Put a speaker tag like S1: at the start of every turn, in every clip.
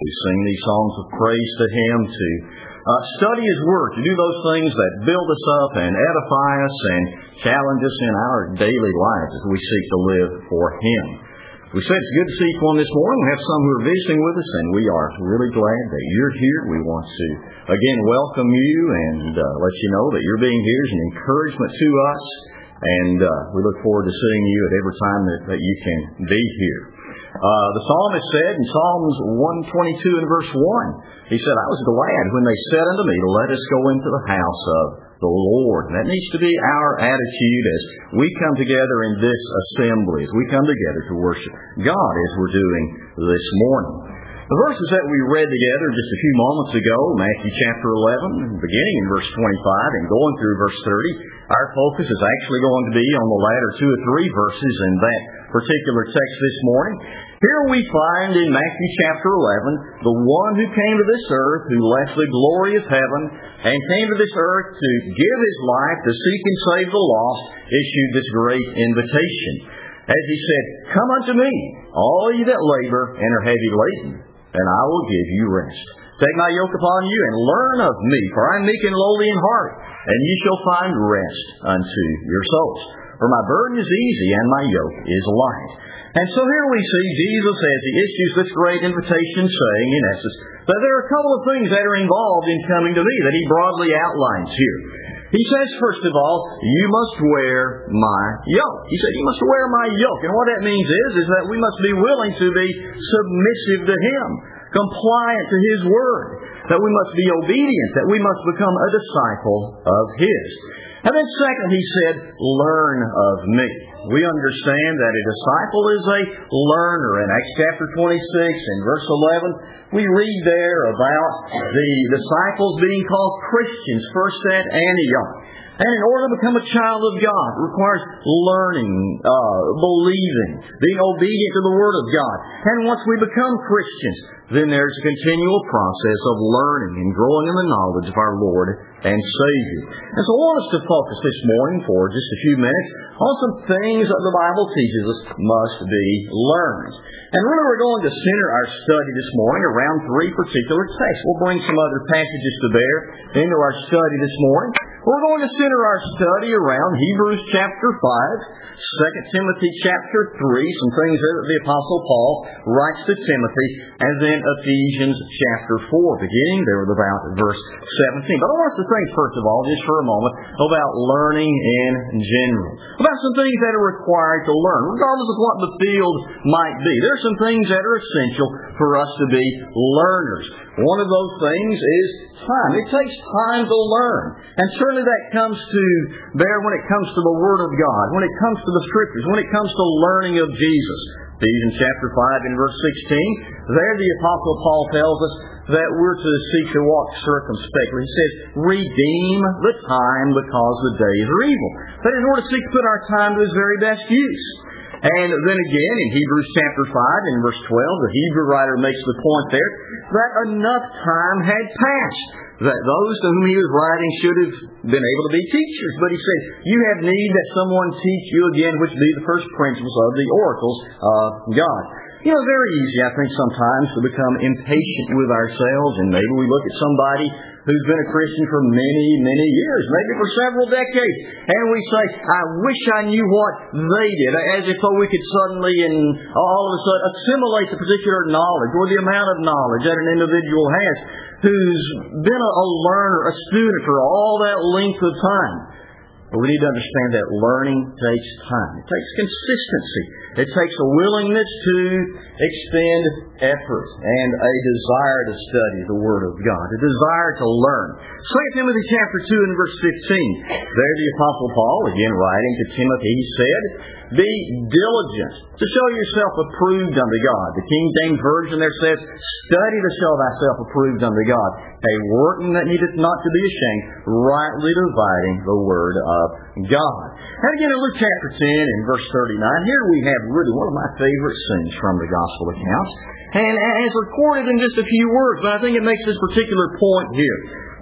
S1: We sing these songs of praise to Him, to study His Word, to do those things that build us up and edify us and challenge us in our daily lives as we seek to live for Him. We said it's good to see you on this morning. We have some who are visiting with us, and we are really glad that you're here. We want to, again, welcome you and let you know that your being here is an encouragement to us, and we look forward to seeing you at every time that you can be here. The psalmist said in Psalms 122 and verse 1, he said, I was glad when they said unto me, let us go into the house of the Lord. And that needs to be our attitude as we come together in this assembly, as we come together to worship God as we're doing this morning. The verses that we read together just a few moments ago, Matthew chapter 11, beginning in verse 25 and going through verse 30, our focus is actually going to be on the latter 2 or 3 verses in that particular text this morning. Here we find in Matthew chapter 11, the one who came to this earth, who left the glory of heaven, and came to this earth to give His life, to seek and save the lost, issued this great invitation. As He said, come unto me, all ye that labor and are heavy laden, and I will give you rest. Take my yoke upon you and learn of me, for I am meek and lowly in heart, and ye shall find rest unto your souls. For my burden is easy and my yoke is light. And so here we see Jesus as He issues this great invitation, saying, in essence, that there are a couple of things that are involved in coming to me that He broadly outlines here. He says, first of all, you must wear my yoke. He said, you must wear my yoke. And what that means is that we must be willing to be submissive to Him, compliant to His Word, that we must be obedient, that we must become a disciple of His. And then second, He said, learn of me. We understand that a disciple is a learner. In Acts chapter 26 and verse 11, we read there about the disciples being called Christians first at Antioch. And in order to become a child of God, it requires learning, believing, being obedient to the Word of God. And once we become Christians, then there's a continual process of learning and growing in the knowledge of our Lord and Savior. And so I want us to focus this morning for just a few minutes on some things that the Bible teaches us must be learned. And really we're going to center our study this morning around 3 particular texts. We'll bring some other passages to bear into our study this morning. We're going to center our study around Hebrews chapter 5, 2 Timothy chapter 3, some things that the Apostle Paul writes to Timothy, and then Ephesians chapter 4, beginning there with about verse 17. But I want us to think, first of all, just for a moment, about learning in general. About some things that are required to learn, regardless of what the field might be. There are some things that are essential for us to be learners. One of those things is time. It takes time to learn. And certainly that comes to bear when it comes to the Word of God, when it comes to the Scriptures, when it comes to learning of Jesus. Ephesians chapter 5 and verse 16, there the Apostle Paul tells us that we're to seek to walk circumspectly. He says, redeem the time because the days are evil. That is, we're to seek to put our time to its very best use. And then again, in Hebrews chapter 5 and verse 12, the Hebrew writer makes the point there that enough time had passed, that those to whom he was writing should have been able to be teachers. But he said, you have need that someone teach you again, which be the first principles of the oracles of God. You know, very easy, I think, sometimes to become impatient with ourselves, and maybe we look at somebody who's been a Christian for many, many years, maybe for several decades, and we say, I wish I knew what they did, as if we could suddenly and all of a sudden assimilate the particular knowledge or the amount of knowledge that an individual has who's been a learner, a student for all that length of time. But we need to understand that learning takes time. It takes consistency. It takes a willingness to expend effort and a desire to study the Word of God, a desire to learn. 2 Timothy chapter 2 and verse 15. There the Apostle Paul, again writing to Timothy, he said, be diligent to show yourself approved unto God. The King James Version there says, study to show thyself approved unto God, a workman that needeth not to be ashamed, rightly dividing the Word of God. And again in Luke chapter 10 and verse 39, here we have really one of my favorite scenes from the Gospel accounts. And it's recorded in just a few words, but I think it makes this particular point here.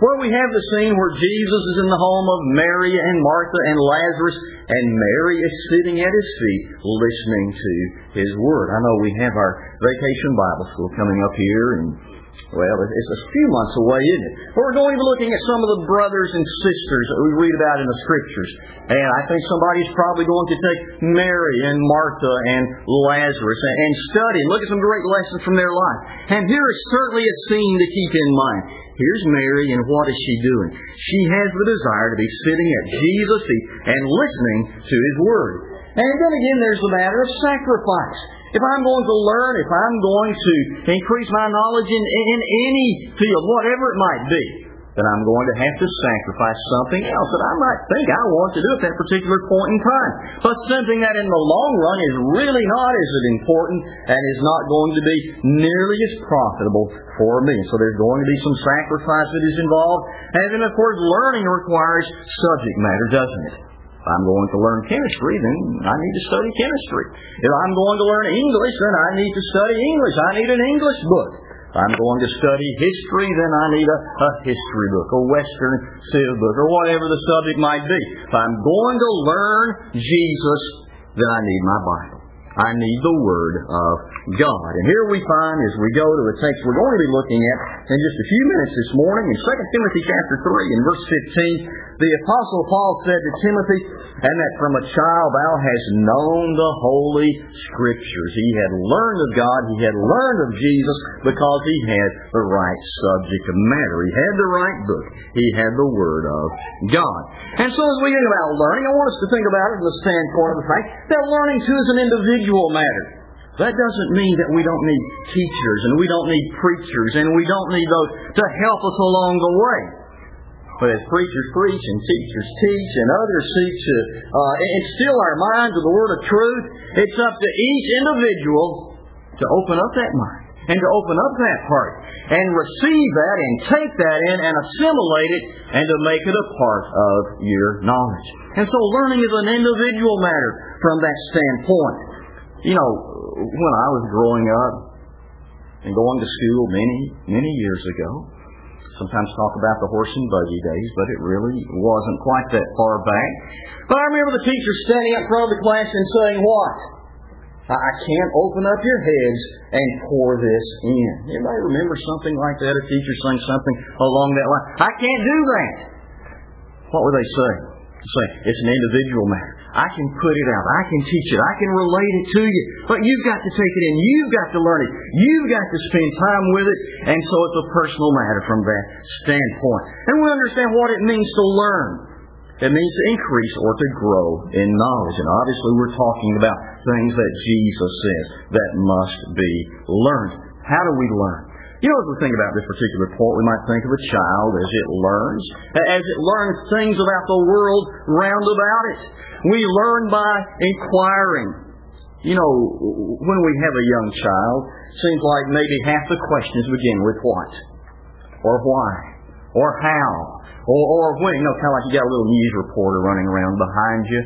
S1: where we have the scene where Jesus is in the home of Mary and Martha and Lazarus, and Mary is sitting at His feet listening to His Word. I know we have our vacation Bible school coming up here, and well, it's a few months away, isn't it? But we're going to be looking at some of the brothers and sisters that we read about in the Scriptures. And I think somebody's probably going to take Mary and Martha and Lazarus and study and look at some great lessons from their lives. And here is certainly a scene to keep in mind. Here's Mary, and what is she doing? She has the desire to be sitting at Jesus' feet and listening to His Word. And then again, there's the matter of sacrifice. If I'm going to learn, if I'm going to increase my knowledge in any field, whatever it might be, then I'm going to have to sacrifice something else that I might think I want to do at that particular point in time. But something that in the long run is really not as important and is not going to be nearly as profitable for me. So there's going to be some sacrifice that is involved. And then, of course, learning requires subject matter, doesn't it? If I'm going to learn chemistry, then I need to study chemistry. If I'm going to learn English, then I need to study English. I need an English book. If I'm going to study history, then I need a history book, a Western Civ book, or whatever the subject might be. If I'm going to learn Jesus, then I need my Bible. I need the Word of God. And here we find, as we go to the text we're going to be looking at in just a few minutes this morning, in 2 Timothy chapter 3 and verse 15, the Apostle Paul said to Timothy, "And that from a child thou hast known the Holy Scriptures." He had learned of God, he had learned of Jesus, because he had the right subject matter. He had the right book. He had the Word of God. And so as we think about learning, I want us to think about it from the standpoint of the fact that learning too is an individual matter. That doesn't mean that we don't need teachers, and we don't need preachers, and we don't need those to help us along the way. But as preachers preach and teachers teach and others seek to instill our minds with the Word of truth, it's up to each individual to open up that mind and to open up that heart and receive that and take that in and assimilate it and to make it a part of your knowledge. And so learning is an individual matter from that standpoint. You know, when I was growing up and going to school many years ago, sometimes talk about the horse and buggy days, but it really wasn't quite that far back. But I remember the teacher standing up in front of the class and saying, "What? I can't open up your heads and pour this in." Anybody remember something like that? A teacher saying something along that line? I can't do that. What were they saying? It's an individual matter. I can put it out. I can teach it. I can relate it to you. But you've got to take it in. You've got to learn it. You've got to spend time with it. And so it's a personal matter from that standpoint. And we understand what it means to learn. It means to increase or to grow in knowledge. And obviously we're talking about things that Jesus says that must be learned. How do we learn? You know, as we think about this particular point, we might think of a child as it learns things about the world round about it. We learn by inquiring. You know, when we have a young child, it seems like maybe half the questions begin with what? Or why? Or how? Or when? You know, kind of like you got a little news reporter running around behind you.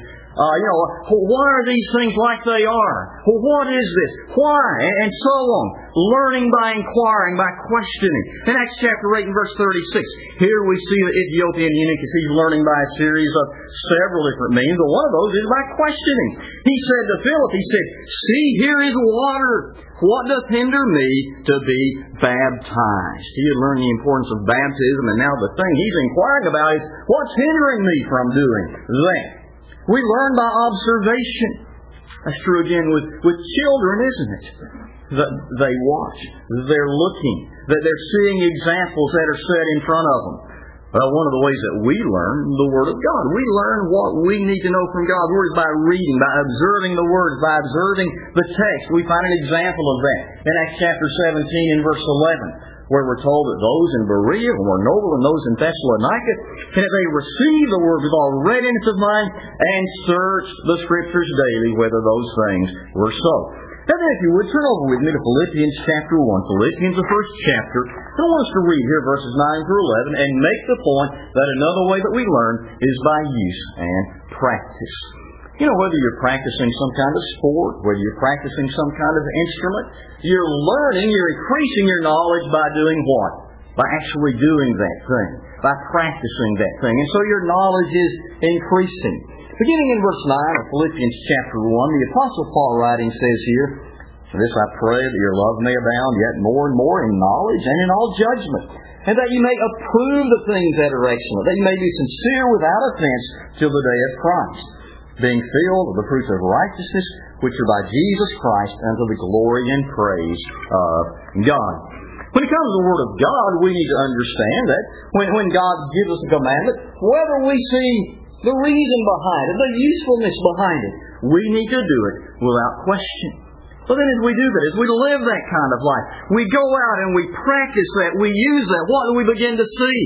S1: Why are these things like they are? Well, what is this? Why? And so on. Learning by inquiring, by questioning. In Acts chapter 8 and verse 36, here we see the Ethiopian eunuch as he's learning by a series of several different means, but one of those is by questioning. He said to Philip, he said, "See, here is water. What doth hinder me to be baptized?" He had learned the importance of baptism, and now the thing he's inquiring about is, what's hindering me from doing that? We learn by observation. That's true again with children, isn't it? That they watch. They're looking. That they're seeing examples that are set in front of them. One of the ways that we learn the Word of God. We learn what we need to know from God's Word by reading, by observing the Word, by observing the text. We find an example of that in Acts chapter 17 and verse 11. Where we're told that those in Berea were noble and those in Thessalonica, and that they received the Word with all readiness of mind and searched the Scriptures daily whether those things were so. And then if you would, turn over with me to Philippians chapter 1. Philippians, the first chapter. I want us to read here verses 9 through 11 and make the point that another way that we learn is by use and practice. You know, whether you're practicing some kind of sport, whether you're practicing some kind of instrument, you're learning, you're increasing your knowledge by doing what? by actually doing that thing, by practicing that thing. And so your knowledge is increasing. Beginning in verse 9 of Philippians chapter 1, the Apostle Paul writing says here, "For this I pray that your love may abound yet more and more in knowledge and in all judgment, and that you may approve the things that are excellent, that you may be sincere without offense till the day of Christ, being filled with the fruits of righteousness, which are by Jesus Christ unto the glory and praise of God." When it comes to the Word of God, we need to understand that when God gives us a commandment, whether we see the reason behind it, the usefulness behind it, we need to do it without question. But then as we do that, as we live that kind of life, we go out and we practice that, we use that, what do we begin to see?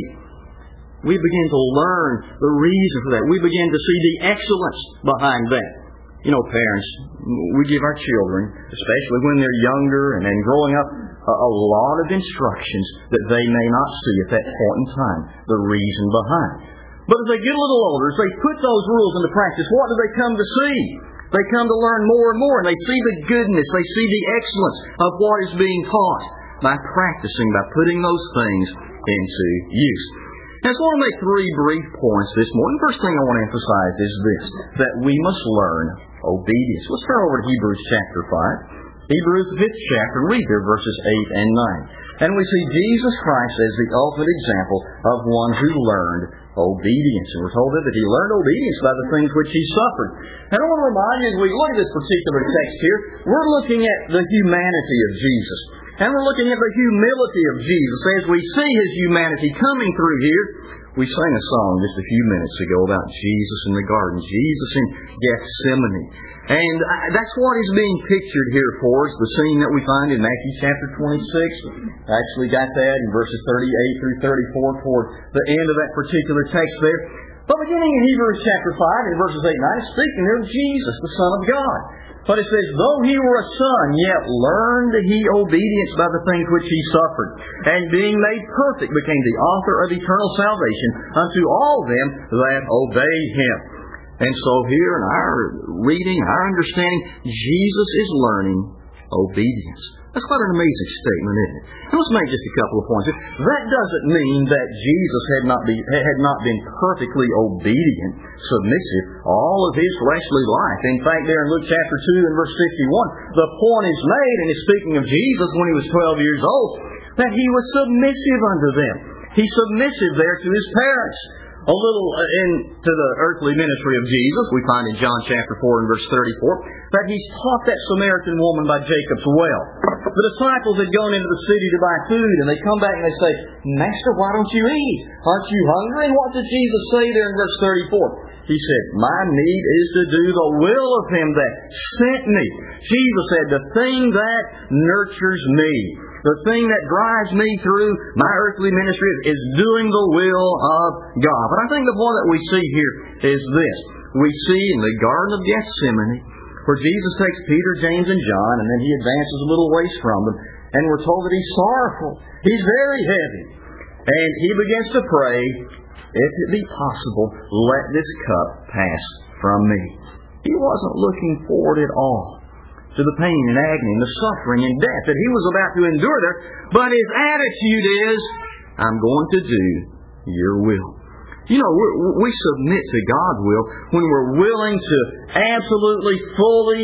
S1: We begin to learn the reason for that. We begin to see the excellence behind that. You know, parents, we give our children, especially when they're younger and growing up, a lot of instructions that they may not see at that point in time, the reason behind. But as they get a little older, as they put those rules into practice, what do they come to see? They come to learn more and more, and they see the goodness, they see the excellence of what is being taught by practicing, by putting those things into use. Now, I just want to make three brief points this morning. The first thing I want to emphasize is this, that we must learn obedience. Let's turn over to Hebrews chapter 5. Hebrews, the 5th chapter, and read there verses 8 and 9. And we see Jesus Christ as the ultimate example of one who learned obedience. And we're told that he learned obedience by the things which he suffered. And I want to remind you, as we look at this particular text here, we're looking at the humanity of Jesus. And we're looking at the humility of Jesus. As we see his humanity coming through here, we sang a song just a few minutes ago about Jesus in the garden, Jesus in Gethsemane. And that's what is being pictured here for us, the scene that we find in Matthew chapter 26. I actually got that in verses 38 through 34 toward the end of that particular text there. But beginning in Hebrews chapter 5 in verses 8 and 9, it's speaking there of Jesus, the Son of God. But it says, "Though he were a son, yet learned he obedience by the things which he suffered. And being made perfect, became the author of eternal salvation unto all them that obey him." And so here in our reading, our understanding, Jesus is learning obedience. That's quite an amazing statement, isn't it? Now let's make just a couple of points. That doesn't mean that Jesus had not been perfectly obedient, submissive, all of his fleshly life. In fact, there in Luke chapter 2 and verse 51, the point is made, and is speaking of Jesus when he was 12 years old, that he was submissive unto them. He's submissive there to his parents. A little into the earthly ministry of Jesus, we find in John chapter 4 and verse 34, that he's taught that Samaritan woman by Jacob's well. The disciples had gone into the city to buy food, and they come back and they say, "Master, why don't you eat? Aren't you hungry?" And what did Jesus say there in verse 34? He said, "My need is to do the will of him that sent me." Jesus said, "The thing that nurtures me, the thing that drives me through my earthly ministry is doing the will of God." But I think the point that we see here is this. We see in the Garden of Gethsemane, where Jesus takes Peter, James, and John, and then he advances a little ways from them, and we're told that he's sorrowful. He's very heavy. And he begins to pray, "If it be possible, let this cup pass from me." He wasn't looking forward at all to the pain and agony and the suffering and death that he was about to endure there. But his attitude is, "I'm going to do your will." You know, we submit to God's will when we're willing to absolutely, fully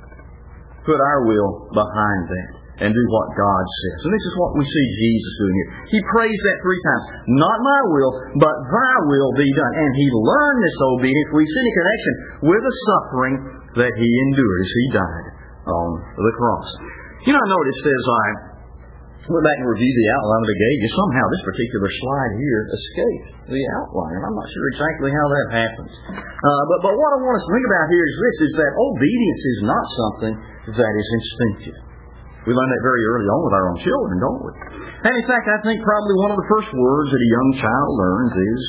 S1: put our will behind that and do what God says. And this is what we see Jesus doing here. He prays that 3 times. "Not my will, but thy will be done." And he learned this obedience. We see in connection with the suffering that he endured as he died on the cross. You know, I noticed as I went back and reviewed the outline that I gave you, somehow this particular slide here escaped the outline. And I'm not sure exactly how that happens. But what I want us to think about here is this, is that obedience is not something that is instinctive. We learn that very early on with our own children, don't we? And in fact, I think probably one of the first words that a young child learns is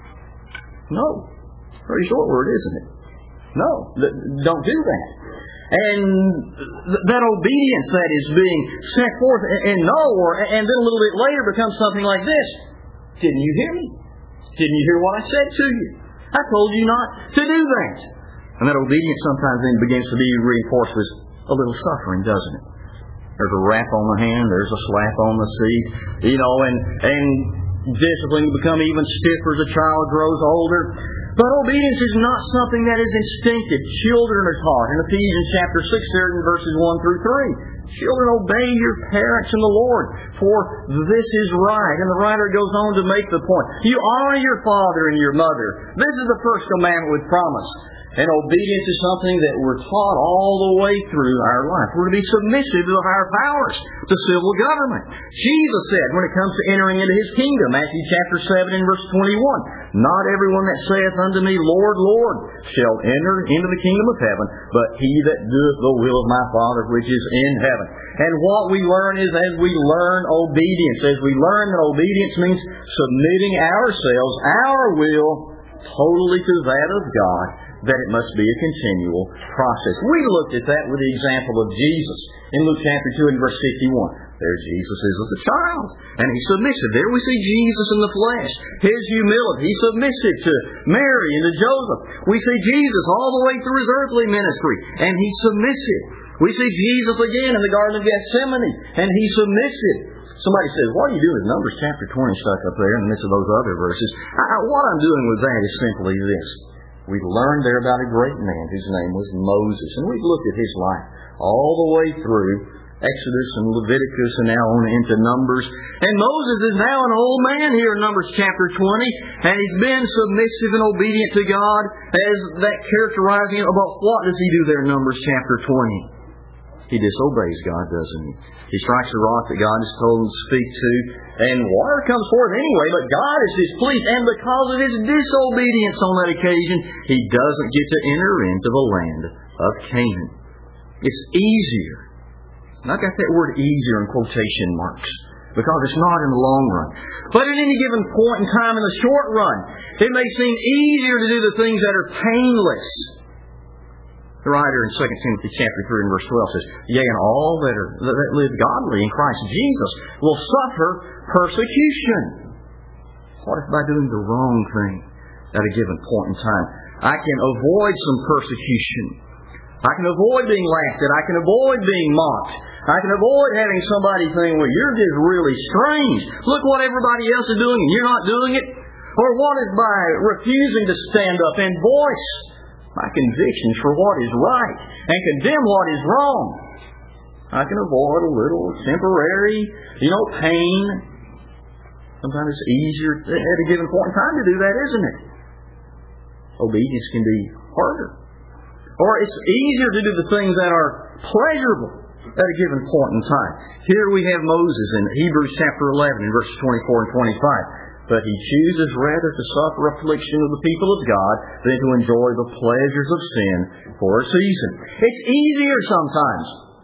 S1: no. Very short word, isn't it? No. Don't do that. And that obedience that is being set forth in no, and then a little bit later becomes something like this. "Didn't you hear me? Didn't you hear what I said to you? I told you not to do that." And that obedience sometimes then begins to be reinforced with a little suffering, doesn't it? There's a rap on the hand, there's a slap on the seat, and discipline can become even stiffer as a child grows older. But obedience is not something that is instinctive. Children are taught in Ephesians chapter 6 there in verses 1 through 3. Children, obey your parents in the Lord, for this is right. And the writer goes on to make the point. You honor your father and your mother. This is the first commandment with promise. And obedience is something that we're taught all the way through our life. We're to be submissive to the higher powers, to civil government. Jesus said when it comes to entering into His kingdom, Matthew chapter 7 and verse 21, not everyone that saith unto me, Lord, Lord, shall enter into the kingdom of heaven, but he that doeth the will of my Father which is in heaven. And what we learn is as we learn obedience, as we learn that obedience means submitting ourselves, our will, totally to that of God, that it must be a continual process. We looked at that with the example of Jesus in Luke chapter 2 and verse 51. There Jesus is as a child, and He's submissive. There we see Jesus in the flesh. His humility. He's submissive to Mary and to Joseph. We see Jesus all the way through His earthly ministry, and He's submissive. We see Jesus again in the Garden of Gethsemane, and He's submissive. Somebody says, what are you doing with Numbers chapter 20 stuck up there in the midst of those other verses? What I'm doing with that is simply this. We've learned there about a great man whose name was Moses. And we've looked at his life all the way through Exodus and Leviticus and now on into Numbers. And Moses is now an old man here in Numbers chapter 20. And he's been submissive and obedient to God as that characterizing him. But what does he do there in Numbers chapter 20? He disobeys God, doesn't he? He strikes the rock that God has told him to speak to, and water comes forth anyway, but God is displeased, and because of his disobedience on that occasion, he doesn't get to enter into the land of Canaan. It's easier. And I've got that word easier in quotation marks, because it's not in the long run. But at any given point in time in the short run, it may seem easier to do the things that are painless. The writer in 2 Timothy chapter 3 and verse 12 says, yea, and all that live godly in Christ Jesus will suffer persecution. What if by doing the wrong thing at a given point in time, I can avoid some persecution? I can avoid being laughed at. I can avoid being mocked. I can avoid having somebody think, well, you're just really strange. Look what everybody else is doing and you're not doing it. Or what if by refusing to stand up and voice my convictions for what is right and condemn what is wrong, I can avoid a little temporary, pain. Sometimes it's easier at a given point in time to do that, isn't it? Obedience can be harder. Or it's easier to do the things that are pleasurable at a given point in time. Here we have Moses in Hebrews chapter 11 in verses 24 and 25. But he chooses rather to suffer affliction of the people of God than to enjoy the pleasures of sin for a season. It's easier sometimes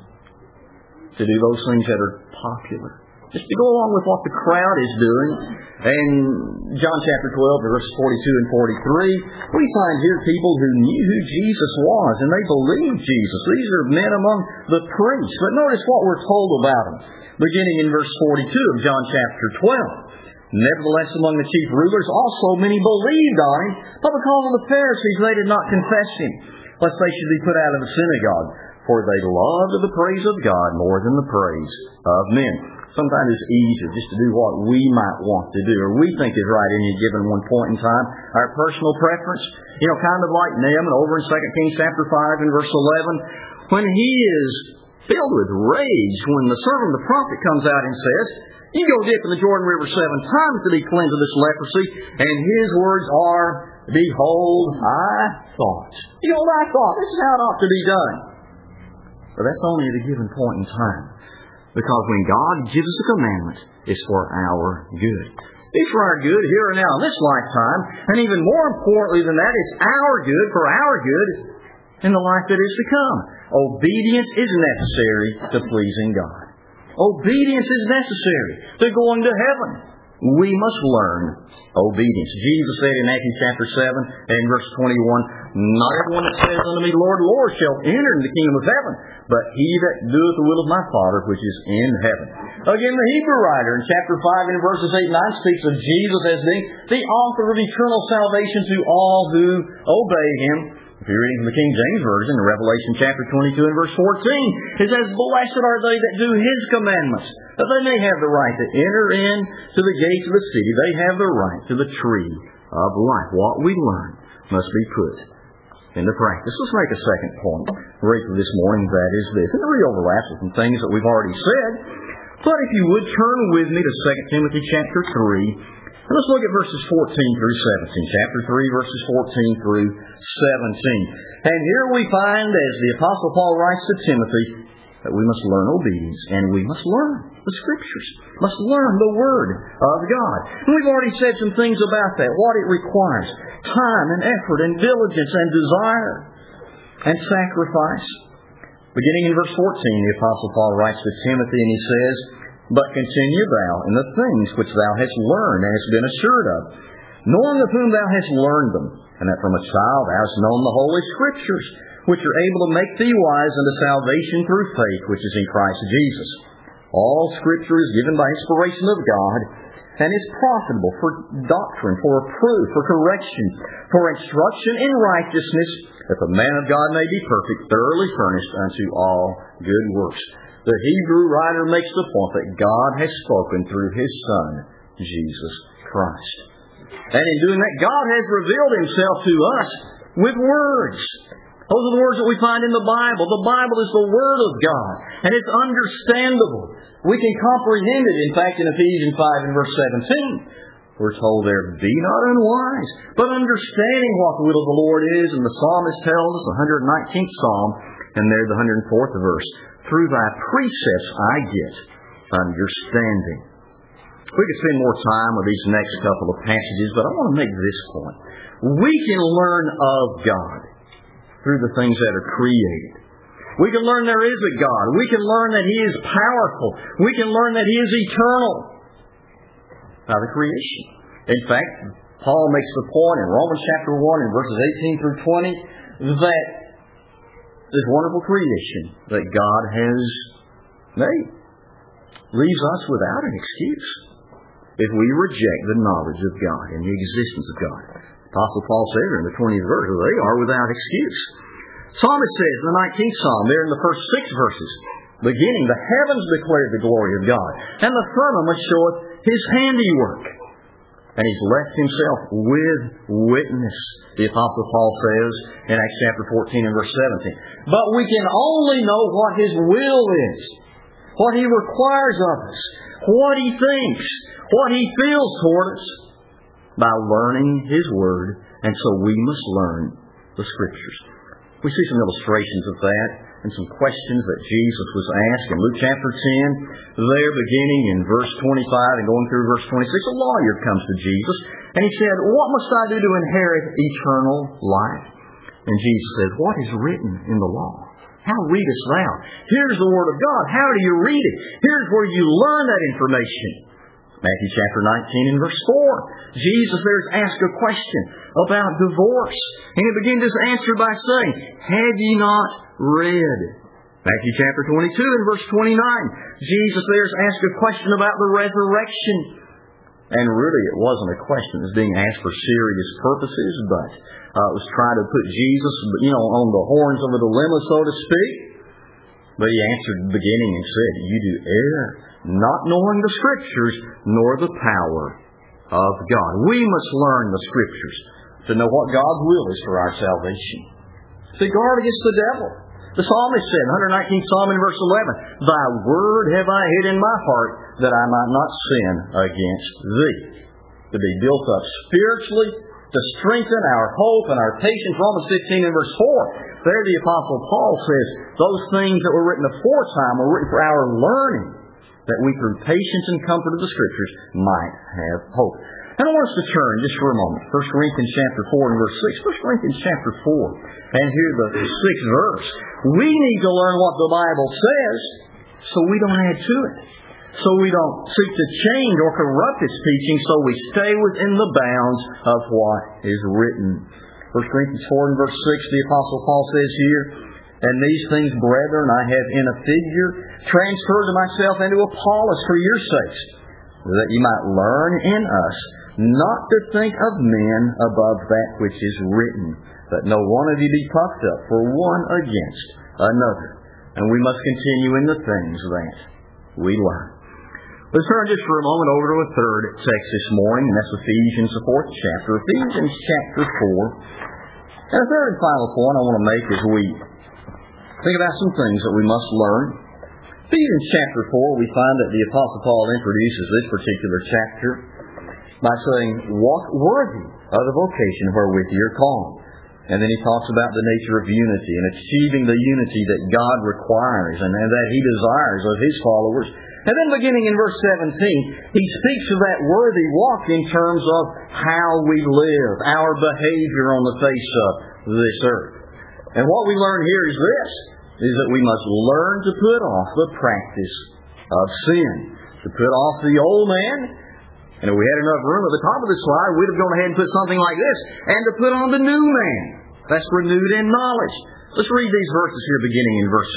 S1: to do those things that are popular. Just to go along with what the crowd is doing. And John chapter 12, verses 42 and 43, we find here people who knew who Jesus was, and they believed Jesus. These are men among the priests. But notice what we're told about them, beginning in verse 42 of John chapter 12. Nevertheless, among the chief rulers also many believed on him, but because of the Pharisees they did not confess him, lest they should be put out of the synagogue. For they loved the praise of God more than the praise of men. Sometimes it's easier just to do what we might want to do, or we think is right in any given one point in time. Our personal preference, kind of like Naaman over in 2 Kings chapter 5 and verse 11, when he is filled with rage, when the servant of the prophet comes out and says, you go dip in the Jordan River 7 times to be cleansed of this leprosy. And his words are, behold, I thought. I thought. This is how it ought to be done. But that's only at a given point in time. Because when God gives us a commandment, it's for our good. It's for our good here and now in this lifetime. And even more importantly than that, it's our good, for our good, in the life that is to come. Obedience is necessary to pleasing God. Obedience is necessary to going to heaven. We must learn obedience. Jesus said in Matthew chapter 7 and verse 21, not everyone that says unto me, Lord, Lord, shall enter into the kingdom of heaven, but he that doeth the will of my Father which is in heaven. Again, the Hebrew writer in chapter 5 and verses 8 and 9 speaks of Jesus as being the author of eternal salvation to all who obey him. If you're reading from the King James Version, in Revelation chapter 22 and verse 14, it says, "Blessed are they that do His commandments, that they may have the right to enter in to the gates of the city. They have the right to the tree of life." What we learn must be put into practice. Let's make a second point briefly this morning. That is this. And it really overlaps with some things that we've already said. But if you would turn with me to 2 Timothy chapter 3, and let's look at verses 14 through 17. Chapter 3, verses 14 through 17. And here we find, as the Apostle Paul writes to Timothy, that we must learn obedience, and we must learn the Scriptures, must learn the Word of God. And we've already said some things about that, what it requires: time and effort and diligence and desire and sacrifice. Beginning in verse 14, the Apostle Paul writes to Timothy, and he says, "But continue thou in the things which thou hast learned and hast been assured of, knowing of whom thou hast learned them, and that from a child thou hast known the Holy Scriptures, which are able to make thee wise unto salvation through faith which is in Christ Jesus. All Scripture is given by inspiration of God, and is profitable for doctrine, for reproof, for correction, for instruction in righteousness, that the man of God may be perfect, thoroughly furnished unto all good works." The Hebrew writer makes the point that God has spoken through His Son, Jesus Christ. And in doing that, God has revealed Himself to us with words. Those are the words that we find in the Bible. The Bible is the Word of God, and it's understandable. We can comprehend it. In fact, in Ephesians 5 and verse 17, we're told there, "Be not unwise, but understanding what the will of the Lord is." And the psalmist tells us, the 119th Psalm, and there the 104th verse, "Through thy precepts I get understanding." We could spend more time with these next couple of passages, but I want to make this point. We can learn of God through the things that are created. We can learn there is a God. We can learn that He is powerful. We can learn that He is eternal by the creation. In fact, Paul makes the point in Romans chapter 1 and verses 18 through 20 that this wonderful creation that God has made leaves us without an excuse if we reject the knowledge of God and the existence of God. Apostle Paul says in the 20th verse, they are without excuse. Psalmist says in the 19th Psalm, there in the first 6 verses, beginning, "The heavens declare the glory of God, and the firmament showeth His handiwork. And He's left Himself with witness," the Apostle Paul says in Acts chapter 14 and verse 17. But we can only know what His will is, what He requires of us, what He thinks, what He feels toward us, by learning His Word, and so we must learn the Scriptures. We see some illustrations of that and some questions that Jesus was asked in Luke chapter 10. There, beginning in verse 25 and going through verse 26, a lawyer comes to Jesus, and he said, "What must I do to inherit eternal life?" And Jesus said, "What is written in the law? How readest thou?" Here's the Word of God. How do you read it? Here's where you learn that information. Matthew chapter 19 and verse 4. Jesus there is asked a question about divorce. And He begins His answer by saying, "Have ye not read?" Matthew chapter 22 and verse 29. Jesus there is asked a question about the resurrection. And really it wasn't a question that was being asked for serious purposes, but it was trying to put Jesus, on the horns of a dilemma, so to speak. But He answered at the beginning and said, "You do err, not knowing the Scriptures, nor the power of God." We must learn the Scriptures to know what God's will is for our salvation. To guard against the devil. The psalmist said, 119th Psalm in verse 11, "Thy word have I hid in my heart, that I might not sin against Thee." To be built up spiritually, to strengthen our hope and our patience. Romans 15 and verse 4. There the Apostle Paul says, those things that were written aforetime were written for our learning, that we through patience and comfort of the Scriptures might have hope. And I want us to turn just for a moment. 1 Corinthians chapter 4 and verse 6. 1 Corinthians chapter 4. And here the 6th verse. We need to learn what the Bible says so we don't add to it. So we don't seek to change or corrupt its teaching, so we stay within the bounds of what is written. 1 Corinthians 4 and verse 6, the Apostle Paul says here, "And these things, brethren, I have in a figure transferred to myself and to Apollos for your sakes, that ye might learn in us not to think of men above that which is written, that no one of you be puffed up for one against another. And we must continue in the things that we learn. Let's turn just for a moment over to a third text this morning, and that's Ephesians, the 4th chapter. Ephesians chapter 4. And a third and final point I want to make as we think about some things that we must learn. Ephesians chapter 4, we find that the Apostle Paul introduces this particular chapter by saying, walk worthy of the vocation wherewith you're called. And then he talks about the nature of unity and achieving the unity that God requires and that He desires of His followers. And then beginning in verse 17, he speaks of that worthy walk in terms of how we live, our behavior on the face of this earth. And what we learn here is this, is that we must learn to put off the practice of sin, to put off the old man. And if we had enough room at the top of the slide, we'd have gone ahead and put something like this, and to put on the new man. That's renewed in knowledge. Let's read these verses here beginning in verse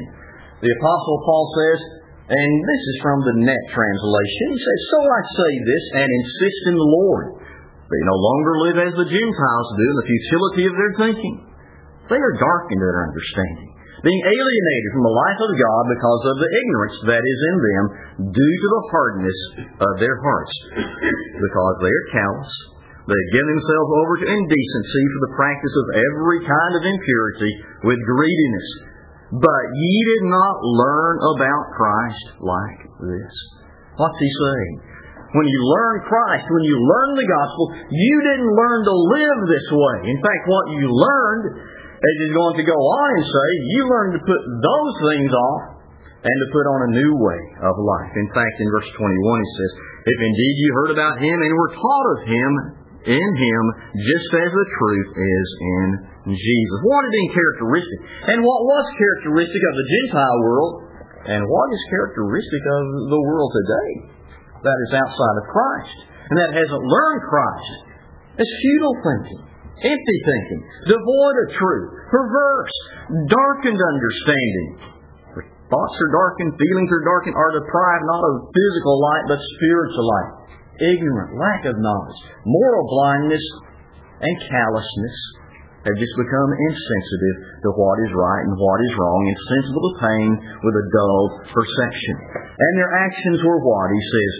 S1: 17. The Apostle Paul says, and this is from the Net translation, he says, so I say this and insist in the Lord. They no longer live as the Gentiles do in the futility of their thinking. They are darkened in their understanding, being alienated from the life of God because of the ignorance that is in them due to the hardness of their hearts. Because they are callous, they have given themselves over to indecency for the practice of every kind of impurity with greediness. But ye did not learn about Christ like this. What's he saying? When you learn Christ, when you learn the gospel, you didn't learn to live this way. In fact, what you learned, as he's going to go on and say, you learned to put those things off and to put on a new way of life. In fact, in verse 21 he says, if indeed you heard about Him and were taught of Him, in Him, just as the truth is in Jesus. What is being characteristic? And what was characteristic of the Gentile world? And what is characteristic of the world today? That is outside of Christ. And that hasn't learned Christ. It's futile thinking, empty thinking, devoid of truth, perverse, darkened understanding. Thoughts are darkened, feelings are darkened, are deprived not of physical light but spiritual light. Ignorant, lack of knowledge, moral blindness, and callousness have just become insensitive to what is right and what is wrong, insensible to pain with a dull perception. And their actions were what? He says,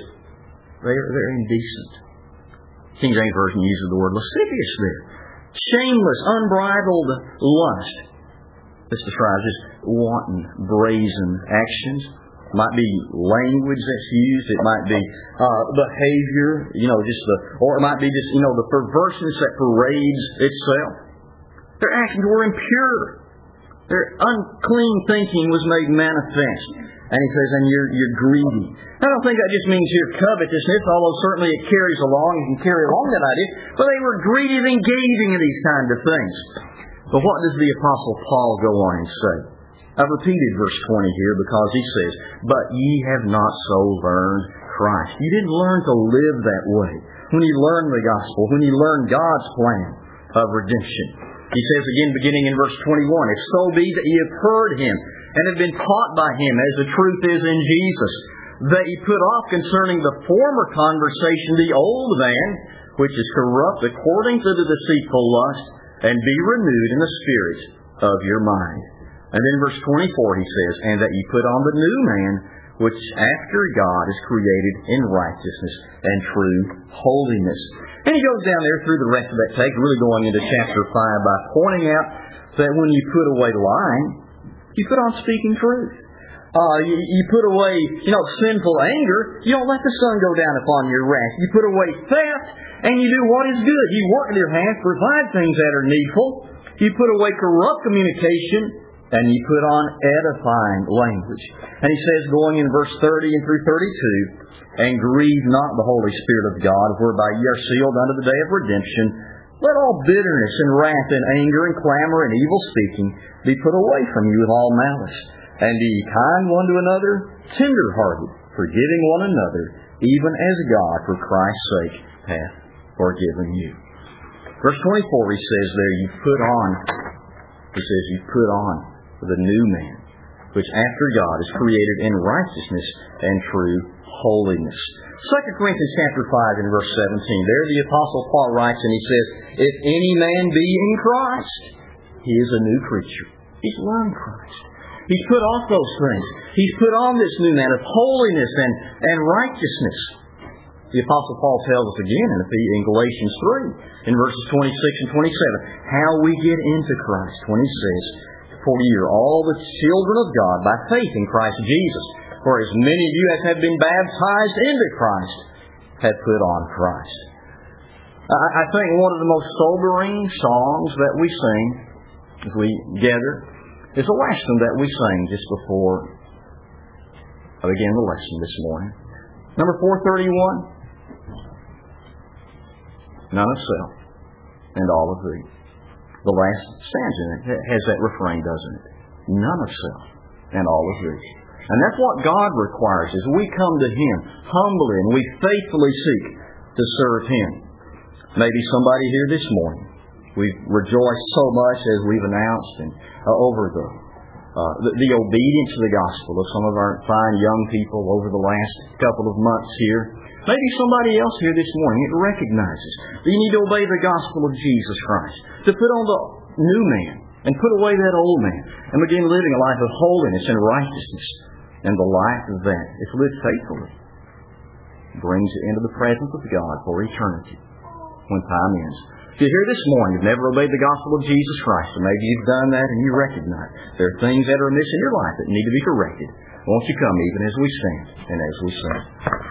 S1: they're indecent. King James Version uses the word lascivious there. Shameless, unbridled lust. This describes just wanton, brazen actions. It might be language that's used. It might be behavior, or it might be just, the perverseness that parades itself. Their actions were impure. Their unclean thinking was made manifest. And he says, and you're greedy. I don't think that just means you're covetousness, although certainly it carries along, you can carry along that idea. But they were greedy of engaging in these kind of things. But what does the Apostle Paul go on and say? I've repeated verse 20 here because he says, but ye have not so learned Christ. You didn't learn to live that way. When you learn the gospel, when you learn God's plan of redemption. He says again, beginning in verse 21, if so be that ye have heard Him and have been taught by Him as the truth is in Jesus, that ye put off concerning the former conversation the old man, which is corrupt according to the deceitful lust, and be renewed in the spirit of your mind. And then verse 24 he says, and that ye put on the new man, which after God is created in righteousness and true holiness. And he goes down there through the rest of that text, really going into chapter 5 by pointing out that when you put away lying, you put on speaking truth. You put away, sinful anger. You don't let the sun go down upon your wrath. You put away theft, and you do what is good. You work with your hands, provide things that are needful. You put away corrupt communication, and you put on edifying language. And he says, going in verse 30 and through 32, and grieve not the Holy Spirit of God, whereby ye are sealed unto the day of redemption. Let all bitterness and wrath and anger and clamor and evil speaking be put away from you with all malice. And be ye kind one to another, tender-hearted, forgiving one another, even as God for Christ's sake hath forgiven you. Verse 24 he says there, you put on the new man, which after God is created in righteousness and true holiness. 2 Corinthians chapter 5 and verse 17. There the Apostle Paul writes and he says, if any man be in Christ, he is a new creature. He's learned Christ. He's put off those things. He's put on this new man of holiness and righteousness. The Apostle Paul tells us again in Galatians 3, in verses 26 and 27, how we get into Christ. When he says, for ye are all the children of God by faith in Christ Jesus. For as many of you as have been baptized into Christ have put on Christ. I think one of the most sobering songs that we sing as we gather is the last one that we sang just before I began the lesson this morning. Number 431. None of self and all of thee. The last stanza in it has that refrain, doesn't it? None of self and all of thee. And that's what God requires as we come to Him humbly and we faithfully seek to serve Him. Maybe somebody here this morning, we've rejoiced so much as we've announced and over the obedience to the gospel of some of our fine young people over the last couple of months here. Maybe somebody else here this morning it recognizes that you need to obey the gospel of Jesus Christ, to put on the new man and put away that old man and begin living a life of holiness and righteousness. And the life of that, if lived faithfully, brings you into the presence of God for eternity when time ends. If you're here this morning, you've never obeyed the gospel of Jesus Christ, and maybe you've done that and you recognize there are things that are amiss in your life that need to be corrected. Won't you come even as we stand and as we sing?